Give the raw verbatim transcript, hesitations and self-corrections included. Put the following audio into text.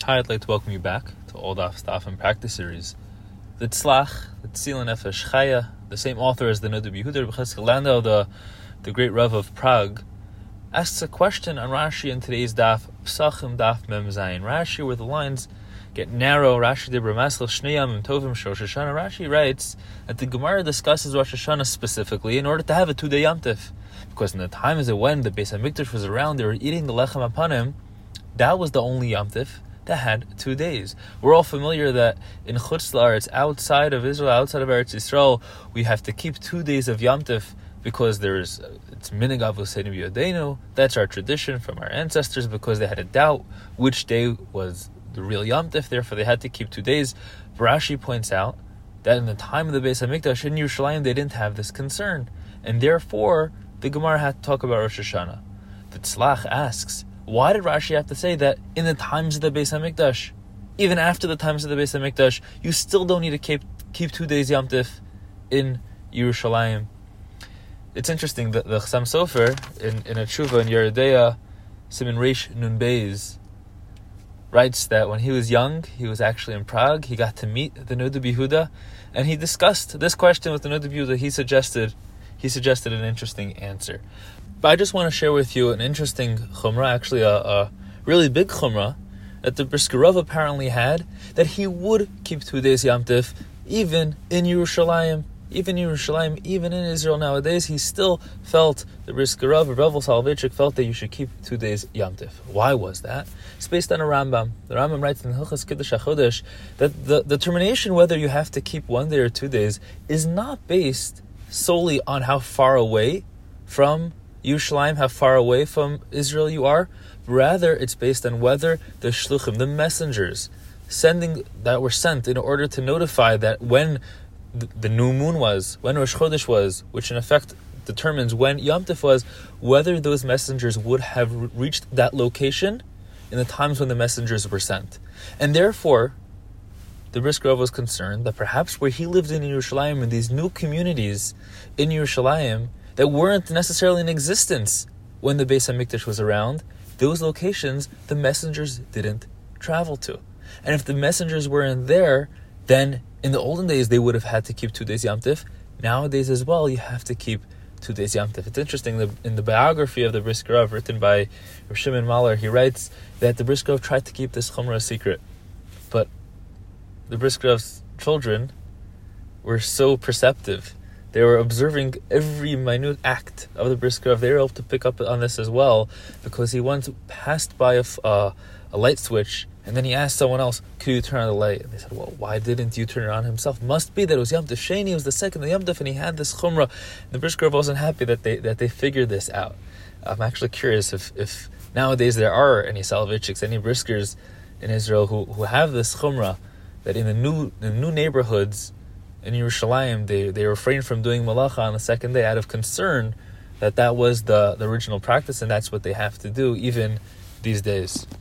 Hi, I'd like to welcome you back to Old Daf Staff and Practice Series. The Tzlach, the Tzila Nefesh Chaya, the same author as the Noda B'Yehuda Rebbe Cheskel Landau, the, the great Rav of Prague, asks a question on Rashi in today's Daf, Psachim Daf Mem Zayin. Rashi, where the lines get narrow, Rashi Dibra Maschel Shnei Yamim Tovim Rosh Hashanah. Rashi writes that the Gemara discusses Rosh Hashanah specifically in order to have a two-day Yom Tif. Because in the times of when the Beis HaMikdash was around, they were eating the Lechem Apanim. That was the only Yom Tif that had two days. We're all familiar that in Chutz La'aretz, outside of Israel, outside of Eretz Yisrael, we have to keep two days of Yom Tif because there's it's Minhag Avosenu B'Yodenu. That's our tradition from our ancestors because they had a doubt which day was the real Yom Tif. Therefore, they had to keep two days. Rashi points out that in the time of the Beis HaMikdash in Yerushalayim, they didn't have this concern, and therefore the Gemara had to talk about Rosh Hashanah. The Tzlach asks, why did Rashi have to say that in the times of the Beis HaMikdash, even after the times of the Beis HaMikdash, you still don't need to keep keep two days Yom Tif in Yerushalayim? It's interesting that the Chassam Sofer in, in a tshuva in Yeridea, Siman Reish Nun Beis, writes that when he was young, he was actually in Prague, he got to meet the Noda B'Yehuda, and he discussed this question with the Noda B'Yehuda. He suggested, he suggested an interesting answer. But I just want to share with you an interesting chumrah, actually a, a really big chumrah, that the Brisker Rav apparently had, that he would keep two days Yom Tif, even in Yerushalayim, even in Yerushalayim, even in Israel nowadays. He still felt, the Brisker Rav, Rav Soloveitchik felt that you should keep two days Yom Tif. Why was that? It's based on a Rambam. The Rambam writes in Hilchos Kiddush HaChodesh that the determination whether you have to keep one day or two days is not based solely on how far away from Yerushalayim, how far away from Israel you are. Rather, it's based on whether the shluchim, the messengers, sending that were sent in order to notify that when the, the new moon was, when Rosh Chodesh was, which in effect determines when Yom Tif was, whether those messengers would have reached that location in the times when the messengers were sent. And therefore, the Brisker Rav was concerned that perhaps where he lived in Yerushalayim, in these new communities in Yerushalayim, that weren't necessarily in existence when the Beis HaMikdash was around, those locations the messengers didn't travel to. And if the messengers weren't there, then in the olden days they would have had to keep two days Yom Tif. Nowadays as well, you have to keep two days Yom Tif. It's interesting, that in the biography of the Brisker Rav written by Rav Shimon Mahler, he writes that the Brisker Rav tried to keep this chumrah a secret, but the Brisker Rav's children were so perceptive. They were observing every minute act of the Brisker Rav. They were able to pick up on this as well, because he once passed by a, uh, a light switch, and then he asked someone else, could you turn on the light? And they said, well, why didn't you turn it on himself? Must be that it was Yom Tov Sheni, it was the second of Yom Tov, and he had this chumrah. And the Brisker Rav wasn't happy that they that they figured this out. I'm actually curious if, if nowadays there are any Soloveitchiks, any Briskers in Israel who, who have this chumrah, that in the new the new neighborhoods in Yerushalayim, they, they refrain from doing malacha on the second day out of concern that that was the, the original practice, and that's what they have to do even these days.